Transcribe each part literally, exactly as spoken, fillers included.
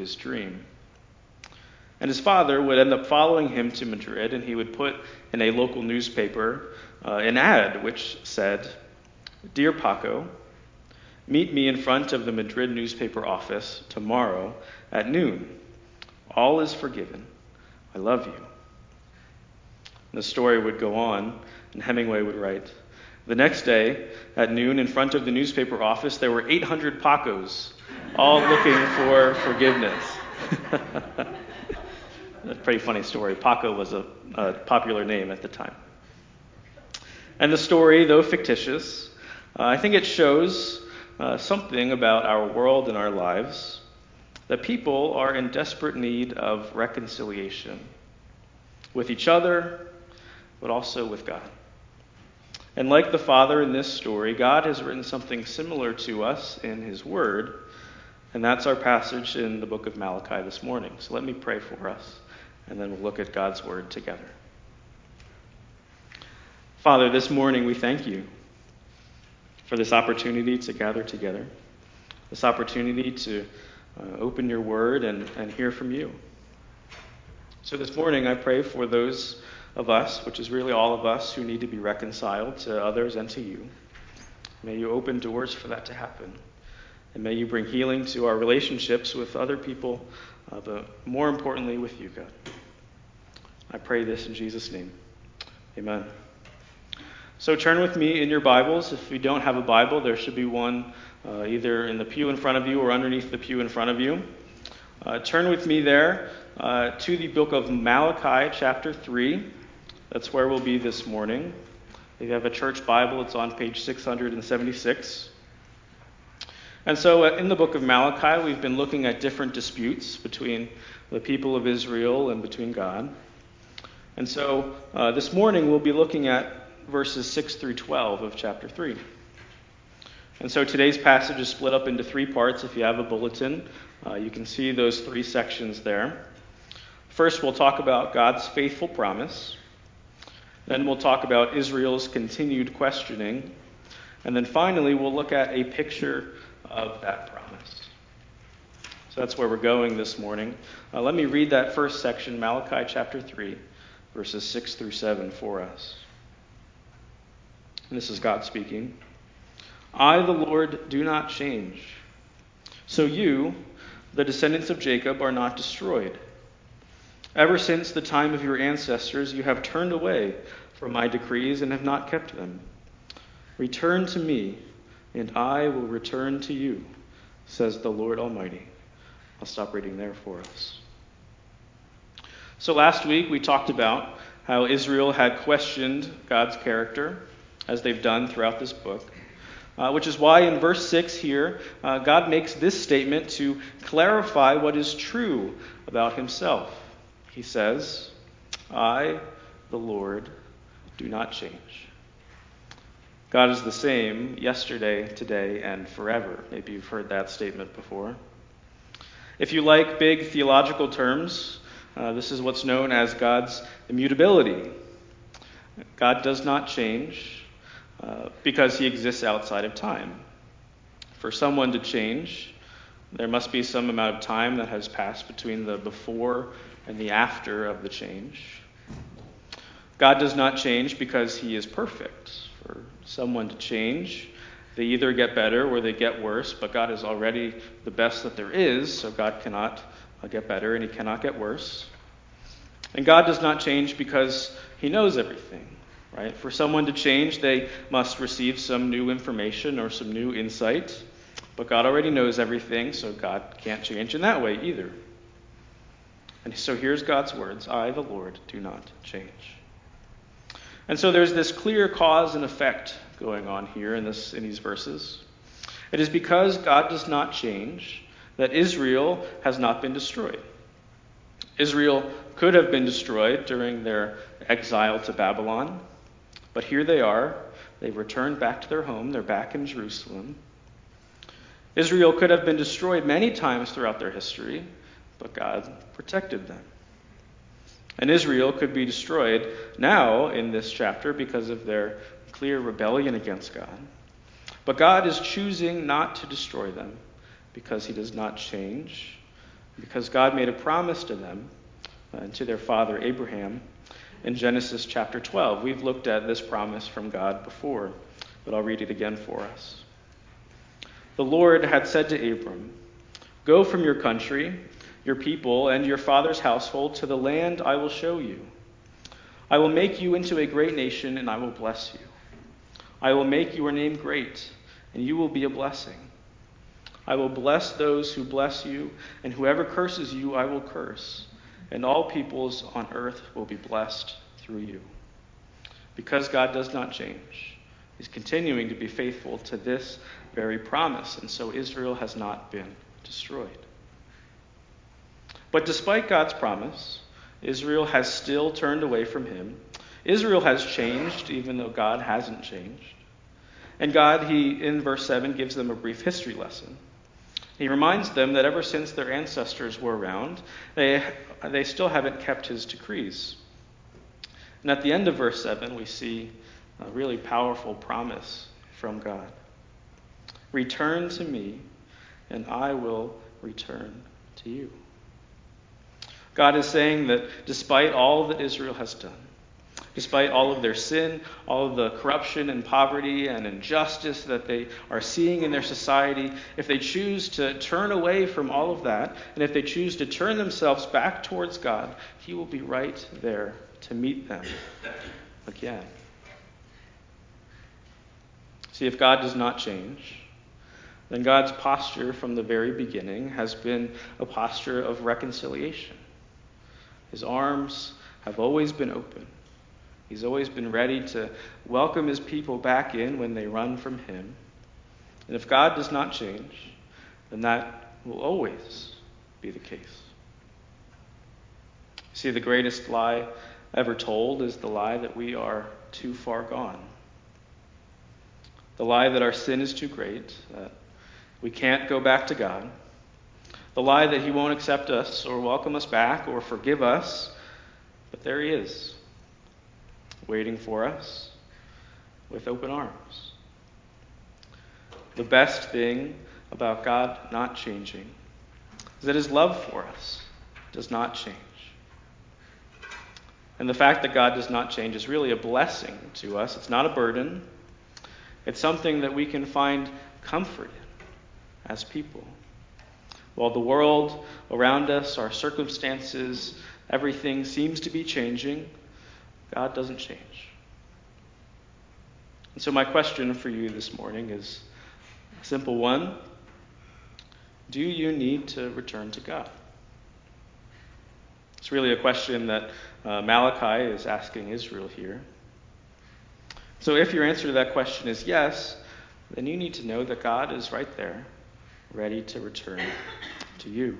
his dream. And his father would end up following him to Madrid, and he would put in a local newspaper uh, an ad which said, "Dear Paco, meet me in front of the Madrid newspaper office tomorrow at noon. All is forgiven. I love you." And the story would go on, and Hemingway would write, "The next day, at noon, in front of the newspaper office, there were eight hundred Pacos, all looking for forgiveness." A pretty funny story. Paco was a, a popular name at the time. And the story, though fictitious, uh, I think it shows uh, something about our world and our lives, that people are in desperate need of reconciliation with each other, but also with God. And like the Father in this story, God has written something similar to us in his Word, and that's our passage in the book of Malachi this morning. So let me pray for us, and then we'll look at God's Word together. Father, this morning we thank you for this opportunity to gather together, this opportunity to uh, open your Word and, and hear from you. So this morning I pray for those of us, which is really all of us, who need to be reconciled to others and to you. May you open doors for that to happen. And may you bring healing to our relationships with other people, uh, but more importantly with you, God. I pray this in Jesus' name. Amen. So turn with me in your Bibles. If you don't have a Bible, there should be one uh, either in the pew in front of you or underneath the pew in front of you. Uh, turn with me there uh, to the book of Malachi, chapter three. That's where we'll be this morning. If you have a church Bible, it's on page six hundred seventy-six. And so uh, in the book of Malachi, we've been looking at different disputes between the people of Israel and between God. And so uh, this morning we'll be looking at verses six through twelve of chapter three. And so today's passage is split up into three parts. If you have a bulletin, uh, you can see those three sections there. First, we'll talk about God's faithful promise. Then we'll talk about Israel's continued questioning. And then finally, we'll look at a picture of that promise. So that's where we're going this morning. Uh, let me read that first section, Malachi chapter three, verses six through seven for us. And this is God speaking. "I, the Lord, do not change. So you, the descendants of Jacob, are not destroyed. Ever since the time of your ancestors, you have turned away from my decrees and have not kept them. Return to me, and I will return to you, says the Lord Almighty." I'll stop reading there for us. So last week we talked about how Israel had questioned God's character, as they've done throughout this book, uh, which is why in verse six here, uh, God makes this statement to clarify what is true about himself. He says, "I, the Lord, do not change." God is the same yesterday, today, and forever. Maybe you've heard that statement before. If you like big theological terms, uh, this is what's known as God's immutability. God does not change uh, because he exists outside of time. For someone to change, there must be some amount of time that has passed between the before and the after of the change. God does not change because he is perfect. For someone to change, they either get better or they get worse, but God is already the best that there is, so God cannot get better and he cannot get worse. And God does not change because he knows everything, right? For someone to change, they must receive some new information or some new insight, but God already knows everything, so God can't change in that way either. And so here's God's words, "I, the Lord, do not change." And so there's this clear cause and effect going on here in this in these verses. It is because God does not change that Israel has not been destroyed. Israel could have been destroyed during their exile to Babylon, but here they are. They've returned back to their home. They're back in Jerusalem. Israel could have been destroyed many times throughout their history, but God protected them. And Israel could be destroyed now in this chapter because of their clear rebellion against God. But God is choosing not to destroy them because he does not change, because God made a promise to them uh, and to their father Abraham in Genesis chapter twelve. We've looked at this promise from God before, but I'll read it again for us. The Lord had said to Abram, "Go from your country, your people, and your father's household to the land I will show you. I will make you into a great nation, and I will bless you. I will make your name great, and you will be a blessing. I will bless those who bless you, and whoever curses you I will curse, and all peoples on earth will be blessed through you." Because God does not change, He's continuing to be faithful to this very promise, and so Israel has not been destroyed. But despite God's promise, Israel has still turned away from Him. Israel has changed, even though God hasn't changed. And God, He, in verse seven, gives them a brief history lesson. He reminds them that ever since their ancestors were around, they, they still haven't kept His decrees. And at the end of verse seven, we see a really powerful promise from God. "Return to me, and I will return to you." God is saying that despite all that Israel has done, despite all of their sin, all of the corruption and poverty and injustice that they are seeing in their society, if they choose to turn away from all of that, and if they choose to turn themselves back towards God, He will be right there to meet them again. See, if God does not change, then God's posture from the very beginning has been a posture of reconciliation. His arms have always been open. He's always been ready to welcome His people back in when they run from Him. And if God does not change, then that will always be the case. See, the greatest lie ever told is the lie that we are too far gone. The lie that our sin is too great, that we can't go back to God. The lie that He won't accept us or welcome us back or forgive us. But there He is, waiting for us with open arms. The best thing about God not changing is that His love for us does not change. And the fact that God does not change is really a blessing to us. It's not a burden. It's something that we can find comfort in as people. While the world around us, our circumstances, everything seems to be changing, God doesn't change. And so my question for you this morning is a simple one. Do you need to return to God? It's really a question that uh, Malachi is asking Israel here. So if your answer to that question is yes, then you need to know that God is right there, ready to return to you.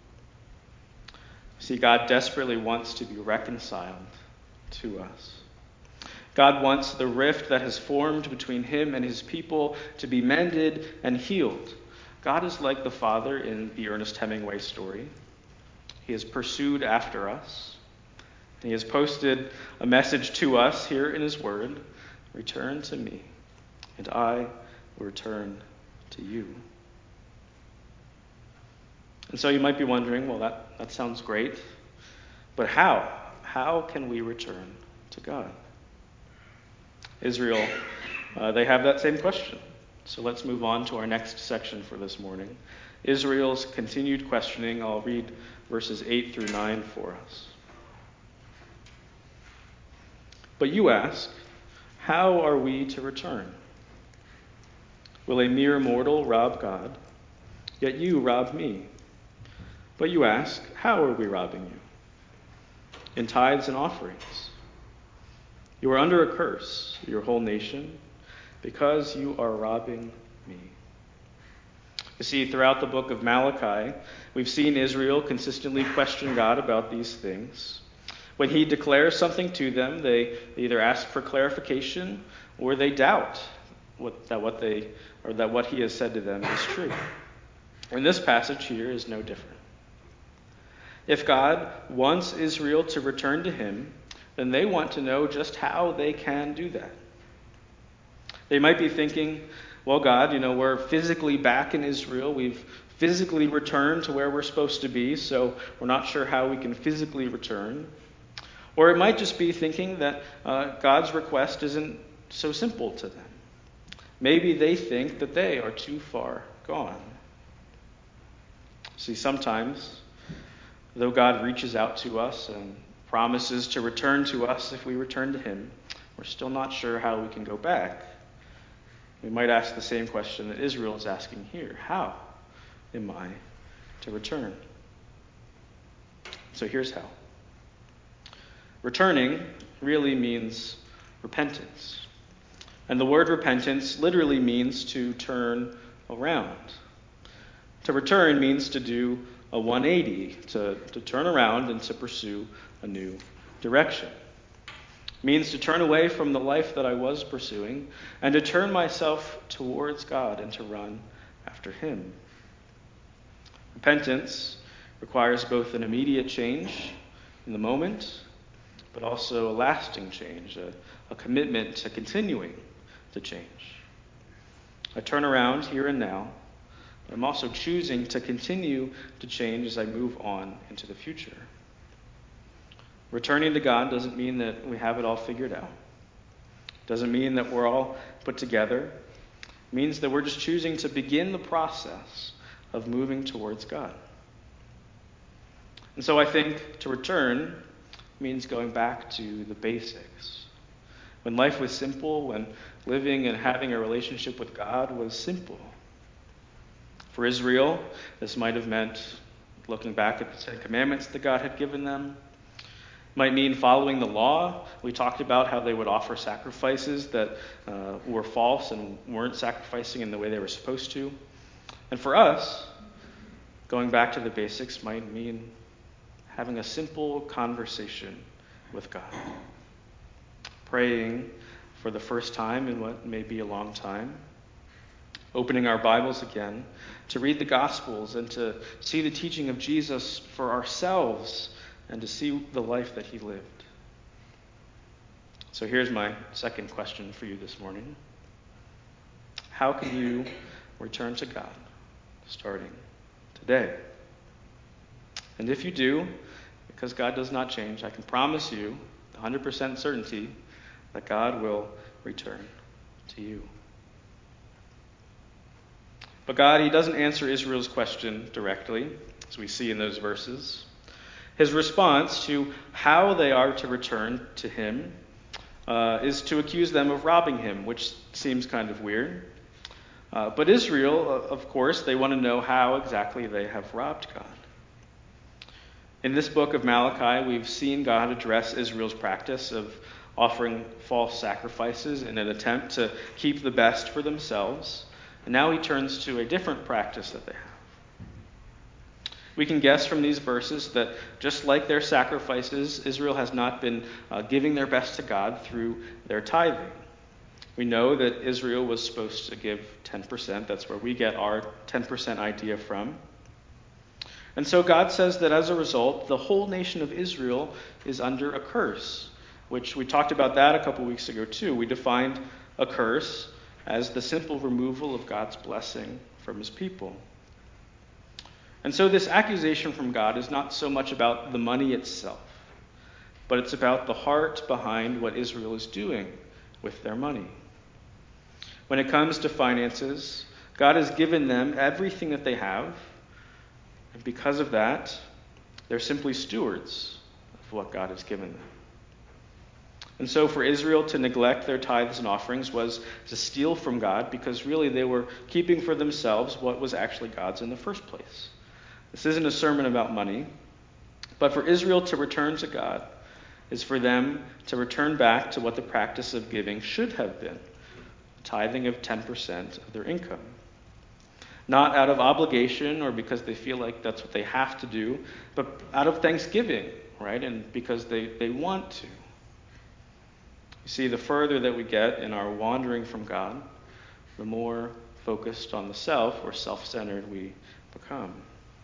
See, God desperately wants to be reconciled to us. God wants the rift that has formed between Him and His people to be mended and healed. God is like the Father in the Ernest Hemingway story. He has pursued after us. And He has posted a message to us here in His Word. Return to me, and I will return to you. And so you might be wondering, well, that, that sounds great, but how? How can we return to God? Israel, uh, they have that same question. So let's move on to our next section for this morning. Israel's continued questioning. I'll read verses eight through nine for us. But you ask, how are we to return? Will a mere mortal rob God? Yet you rob me. But you ask, how are we robbing you? In tithes and offerings. You are under a curse, your whole nation, because you are robbing me. You see, throughout the book of Malachi, we've seen Israel consistently question God about these things. When He declares something to them, they either ask for clarification or they doubt what, that what they or that what He has said to them is true. And this passage here is no different. If God wants Israel to return to Him, then they want to know just how they can do that. They might be thinking, well, God, you know, we're physically back in Israel. We've physically return to where we're supposed to be, so we're not sure how we can physically return. Or it might just be thinking that uh, God's request isn't so simple to them. Maybe they think that they are too far gone. See, sometimes, though God reaches out to us and promises to return to us if we return to him, we're still not sure how we can go back. We might ask the same question that Israel is asking here. How am I to return? So here's how. Returning really means repentance. And the word repentance literally means to turn around. To return means to do a one eighty, to, to turn around and to pursue a new direction. It means to turn away from the life that I was pursuing and to turn myself towards God and to run after him. Repentance requires both an immediate change in the moment, but also a lasting change, a, a commitment to continuing to change. I turn around here and now, but I'm also choosing to continue to change as I move on into the future. Returning to God doesn't mean that we have it all figured out. It doesn't mean that we're all put together. It means that we're just choosing to begin the process of moving towards God. And so I think to return means going back to the basics. When life was simple, when living and having a relationship with God was simple. For Israel, this might have meant looking back at the Ten Commandments that God had given them. It might mean following the law. We talked about how they would offer sacrifices that uh, were false and weren't sacrificing in the way they were supposed to. And for us, going back to the basics might mean having a simple conversation with God. Praying for the first time in what may be a long time. Opening our Bibles again to read the Gospels and to see the teaching of Jesus for ourselves and to see the life that he lived. So here's my second question for you this morning. How can you return to God starting today? And if you do, because God does not change, I can promise you with one hundred percent certainty that God will return to you. But God, he doesn't answer Israel's question directly, as we see in those verses. His response to how they are to return to him uh, is to accuse them of robbing him, which seems kind of weird. Uh, but Israel, of course, they want to know how exactly they have robbed God. In this book of Malachi, we've seen God address Israel's practice of offering false sacrifices in an attempt to keep the best for themselves. And now he turns to a different practice that they have. We can guess from these verses that just like their sacrifices, Israel has not been uh, giving their best to God through their tithing. We know that Israel was supposed to give ten percent. That's where we get our ten percent idea from. And so God says that as a result, the whole nation of Israel is under a curse, which we talked about that a couple weeks ago too. We defined a curse as the simple removal of God's blessing from his people. And so this accusation from God is not so much about the money itself, but it's about the heart behind what Israel is doing with their money. When it comes to finances, God has given them everything that they have, and because of that, they're simply stewards of what God has given them. And so for Israel to neglect their tithes and offerings was to steal from God, because really they were keeping for themselves what was actually God's in the first place. This isn't a sermon about money, but for Israel to return to God is for them to return back to what the practice of giving should have been, a tithing of ten percent of their income. Not out of obligation or because they feel like that's what they have to do, but out of thanksgiving, right? And because they, they want to. You see, the further that we get in our wandering from God, the more focused on the self or self-centered we become.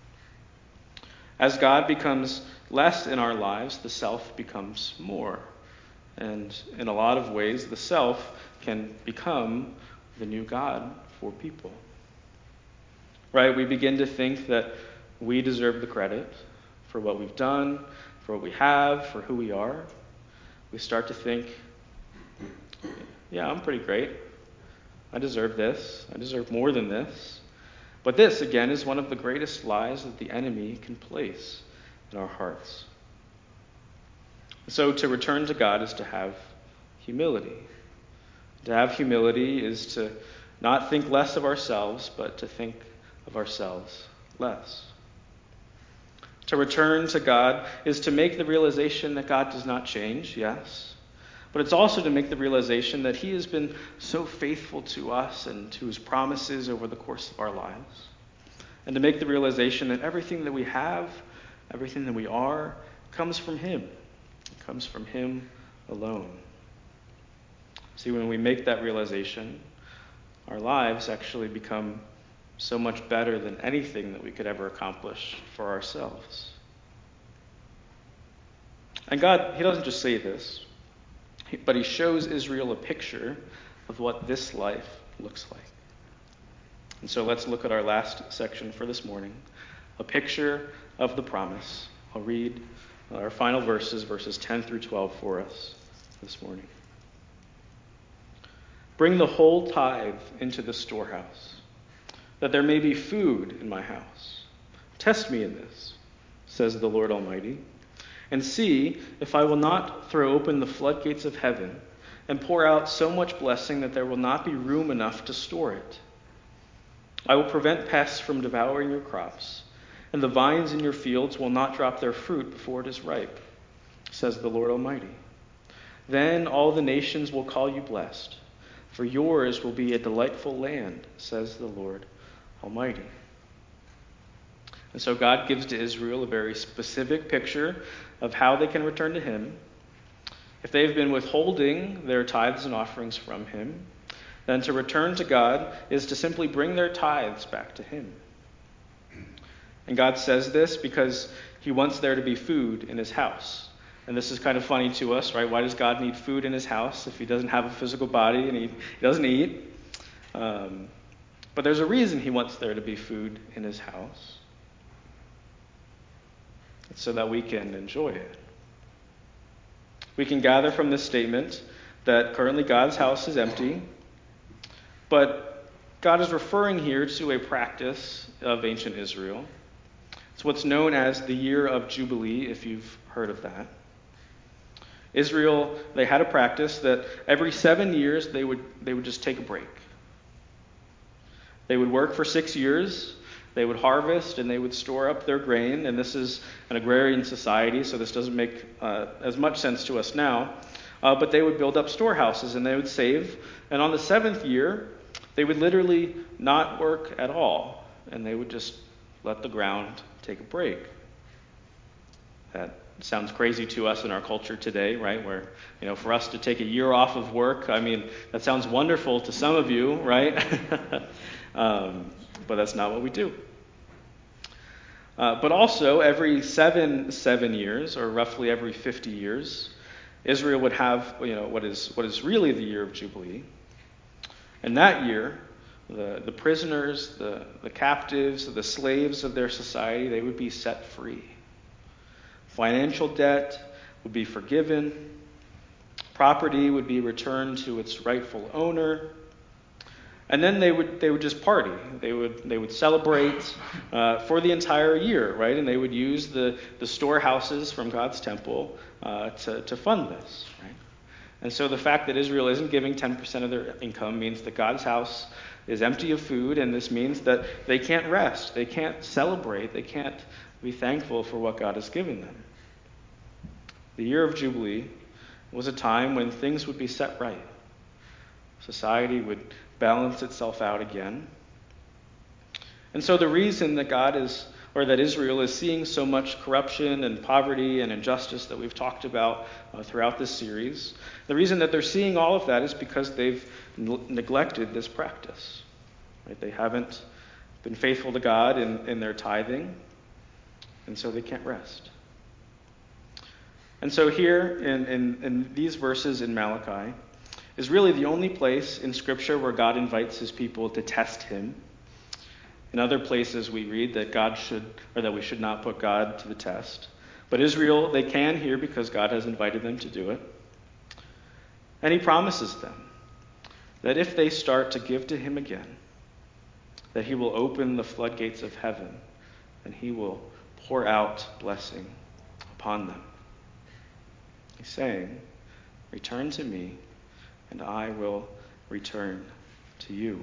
As God becomes less in our lives, the self becomes more. And in a lot of ways, the self can become the new God for people. right? We begin to think that we deserve the credit for what we've done, for what we have, for who we are. We start to think, yeah, I'm pretty great. I deserve this. I deserve more than this. But this, again, is one of the greatest lies that the enemy can place in our hearts. So to return to God is to have humility. To have humility is to not think less of ourselves, but to think of ourselves less. To return to God is to make the realization that God does not change, yes, but it's also to make the realization that he has been so faithful to us and to his promises over the course of our lives. And to make the realization that everything that we have, everything that we are, comes from him. It comes from him alone. See, when we make that realization, our lives actually become so much better than anything that we could ever accomplish for ourselves. And God, he doesn't just say this, but he shows Israel a picture of what this life looks like. And so let's look at our last section for this morning, a picture of the promise. I'll read our final verses, verses ten through twelve for us this morning. Bring the whole tithe into the storehouse, that there may be food in my house. Test me in this, says the Lord Almighty, and see if I will not throw open the floodgates of heaven and pour out so much blessing that there will not be room enough to store it. I will prevent pests from devouring your crops, and the vines in your fields will not drop their fruit before it is ripe, says the Lord Almighty. Then all the nations will call you blessed, for yours will be a delightful land, says the Lord Almighty. And so God gives to Israel a very specific picture of how they can return to him. If they've been withholding their tithes and offerings from him, then to return to God is to simply bring their tithes back to him. And God says this because he wants there to be food in his house. And this is kind of funny to us, right? Why does God need food in his house if he doesn't have a physical body and he, he doesn't eat? Um, but there's a reason he wants there to be food in his house. It's so that we can enjoy it. We can gather from this statement that currently God's house is empty, but God is referring here to a practice of ancient Israel. It's what's known as the year of Jubilee, if you've heard of that. Israel, they had a practice that every seven years they would they would just take a break. They would work for six years, they would harvest, and they would store up their grain. And this is an agrarian society, so this doesn't make uh, as much sense to us now. Uh, but they would build up storehouses, and they would save. And on the seventh year, they would literally not work at all, and they would just let the ground take a break. That sounds crazy to us in our culture today, right? Where, you know, for us to take a year off of work, I mean, that sounds wonderful to some of you, right? um, but that's not what we do. Uh, but also, every seven seven years, or roughly every fifty years, Israel would have, you know, what is what is really the year of Jubilee. And that year, the, the prisoners, the, the captives, the slaves of their society, they would be set free. Financial debt would be forgiven. Property would be returned to its rightful owner. And then they would they would just party. They would they would celebrate uh, for the entire year, right? And they would use the, the storehouses from God's temple uh, to, to fund this, right? And so the fact that Israel isn't giving ten percent of their income means that God's house is empty of food, and this means that they can't rest, they can't celebrate, they can't be thankful for what God has given them. The year of Jubilee was a time when things would be set right. Society would balance itself out again. And so the reason that God is, or that Israel is seeing so much corruption and poverty and injustice that we've talked about uh, throughout this series, the reason that they're seeing all of that is because they've n- neglected this practice. Right? They haven't been faithful to God in, in their tithing, and so they can't rest. And so here in, in, in these verses in Malachi is really the only place in Scripture where God invites his people to test him. In other places we read that God should, or that we should not put God to the test. But Israel, they can here because God has invited them to do it. And he promises them that if they start to give to him again, that he will open the floodgates of heaven and he will pour out blessing upon them. He's saying, return to me and I will return to you.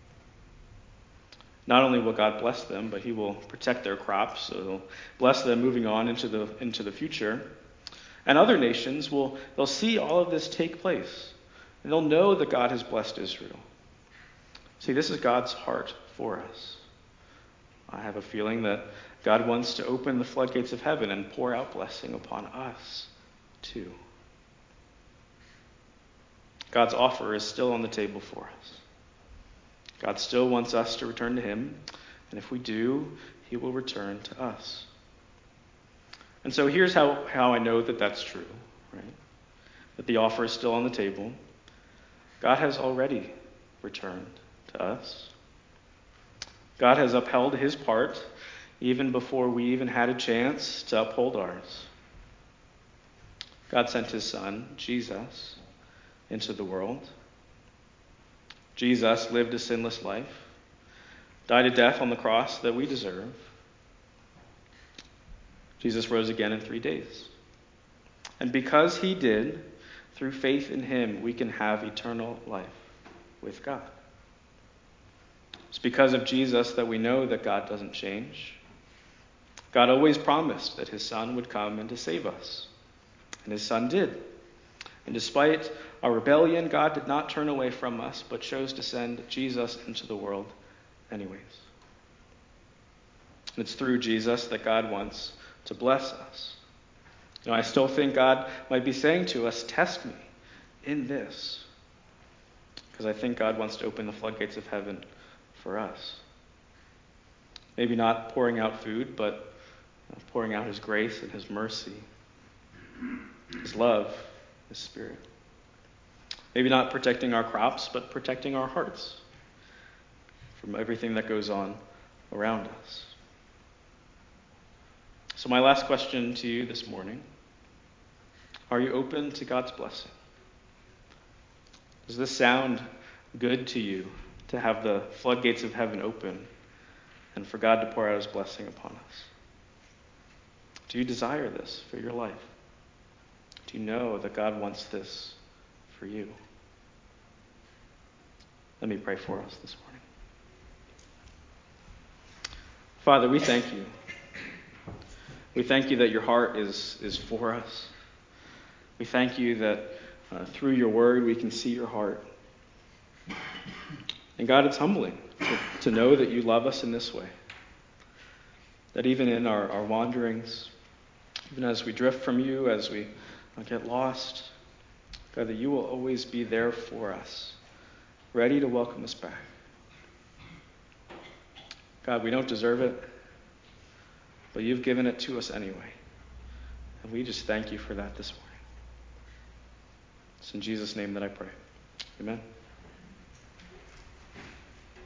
Not only will God bless them, but he will protect their crops, so he'll bless them moving on into the into the future. And other nations will they'll see all of this take place, and they'll know that God has blessed Israel. See, this is God's heart for us. I have a feeling that God wants to open the floodgates of heaven and pour out blessing upon us too. God's offer is still on the table for us. God still wants us to return to him, and if we do, he will return to us. And so here's how, how I know that that's true, right? That the offer is still on the table. God has already returned to us. God has upheld his part even before we even had a chance to uphold ours. God sent his son, Jesus, into the world. Jesus lived a sinless life, died a death on the cross that we deserve. Jesus rose again in three days. And because he did, through faith in him, we can have eternal life with God. It's because of Jesus that we know that God doesn't change. God always promised that his son would come and to save us. And his son did. And despite our rebellion, God did not turn away from us, but chose to send Jesus into the world anyways. And it's through Jesus that God wants to bless us. You know, I still think God might be saying to us, test me in this. Because I think God wants to open the floodgates of heaven for us. Maybe not pouring out food, but pouring out his grace and his mercy, his love, his spirit. Maybe not protecting our crops, but protecting our hearts from everything that goes on around us. So my last question to you this morning, are you open to God's blessing? Does this sound good to you, to have the floodgates of heaven open and for God to pour out his blessing upon us? Do you desire this for your life? Do you know that God wants this for you? Let me pray for us this morning. Father, we thank you. We thank you that your heart is, is for us. We thank you that uh, through your word we can see your heart. And God, it's humbling to, to know that you love us in this way. That even in our, our wanderings, even as we drift from you, as we get lost, God, that you will always be there for us, ready to welcome us back. God, we don't deserve it, but you've given it to us anyway. And we just thank you for that this morning. It's in Jesus' name that I pray. Amen.